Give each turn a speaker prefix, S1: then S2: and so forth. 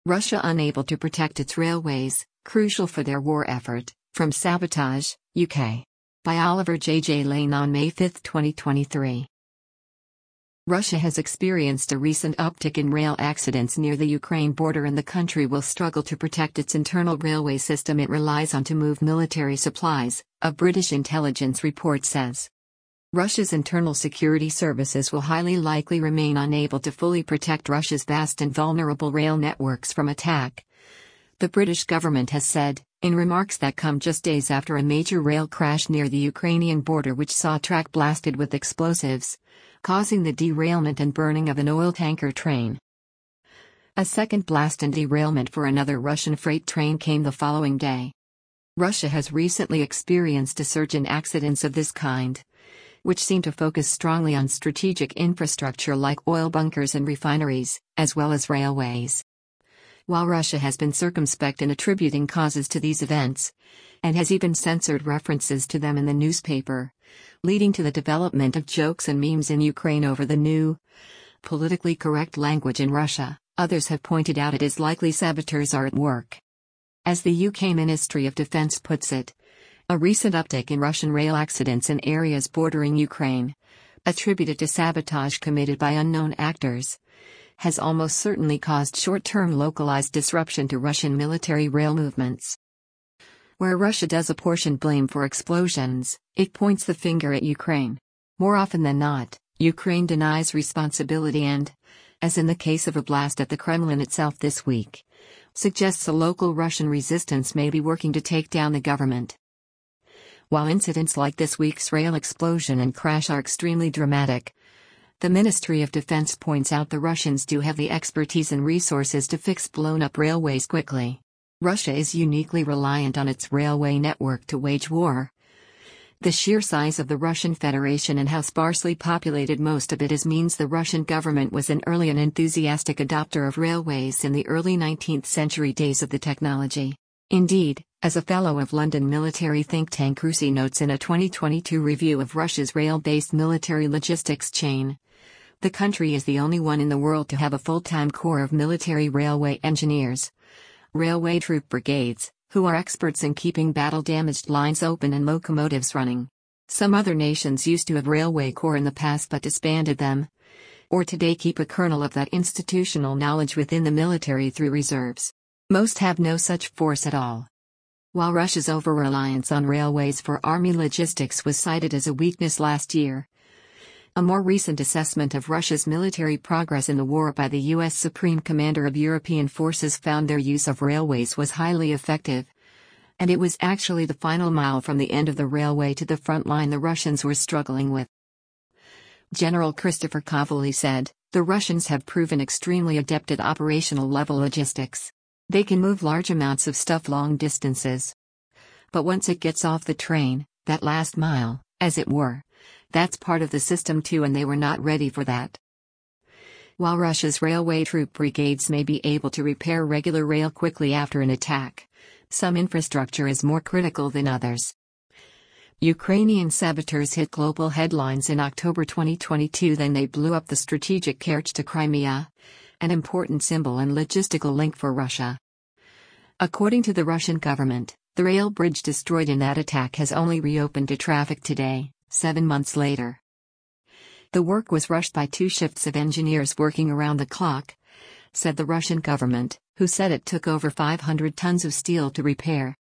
S1: Russia unable to protect its railways, crucial for their war effort, from sabotage, UK. By Oliver J. Lane on May 5, 2023. Russia has experienced a recent uptick in rail accidents near the Ukraine border, and the country will struggle to protect its internal railway system it relies on to move military supplies, a British intelligence report says. Russia's internal security services will highly likely remain unable to fully protect Russia's vast and vulnerable rail networks from attack, the British government has said, in remarks that come just days after a major rail crash near the Ukrainian border which saw a track blasted with explosives, causing the derailment and burning of an oil tanker train. A second blast and derailment for another Russian freight train came the following day. Russia has recently experienced a surge in accidents of this kind, which seem to focus strongly on strategic infrastructure like oil bunkers and refineries, as well as railways. While Russia has been circumspect in attributing causes to these events, and has even censored references to them in the newspaper, leading to the development of jokes and memes in Ukraine over the new, politically correct language in Russia, others have pointed out it is likely saboteurs are at work. As the UK Ministry of Defence puts it, a recent uptick in Russian rail accidents in areas bordering Ukraine, attributed to sabotage committed by unknown actors, has almost certainly caused short-term localized disruption to Russian military rail movements. Where Russia does apportion blame for explosions, it points the finger at Ukraine. More often than not, Ukraine denies responsibility and, as in the case of a blast at the Kremlin itself this week, suggests a local Russian resistance may be working to take down the government. While incidents like this week's rail explosion and crash are extremely dramatic, the Ministry of Defense points out the Russians do have the expertise and resources to fix blown-up railways quickly. Russia is uniquely reliant on its railway network to wage war. The sheer size of the Russian Federation and how sparsely populated most of it is means the Russian government was an early and enthusiastic adopter of railways in the early 19th century days of the technology. Indeed, as a fellow of London military think tank RUSI notes in a 2022 review of Russia's rail-based military logistics chain, the country is the only one in the world to have a full-time corps of military railway engineers, railway troop brigades, who are experts in keeping battle-damaged lines open and locomotives running. Some other nations used to have railway corps in the past but disbanded them, or today keep a kernel of that institutional knowledge within the military through reserves. Most have no such force at all. While Russia's over-reliance on railways for army logistics was cited as a weakness last year, a more recent assessment of Russia's military progress in the war by the U.S. Supreme Commander of European Forces found their use of railways was highly effective, and it was actually the final mile from the end of the railway to the front line the Russians were struggling with. General Christopher Kovally said, "The Russians have proven extremely adept at operational-level logistics. They can move large amounts of stuff long distances. But once it gets off the train, that last mile, as it were, that's part of the system too, and they were not ready for that." While Russia's railway troop brigades may be able to repair regular rail quickly after an attack, some infrastructure is more critical than others. Ukrainian saboteurs hit global headlines in October 2022. Then they blew up the strategic Kerch to Crimea, an important symbol and logistical link for Russia. According to the Russian government, the rail bridge destroyed in that attack has only reopened to traffic today, 7 months later. The work was rushed by 2 shifts of engineers working around the clock, said the Russian government, who said it took over 500 tons of steel to repair,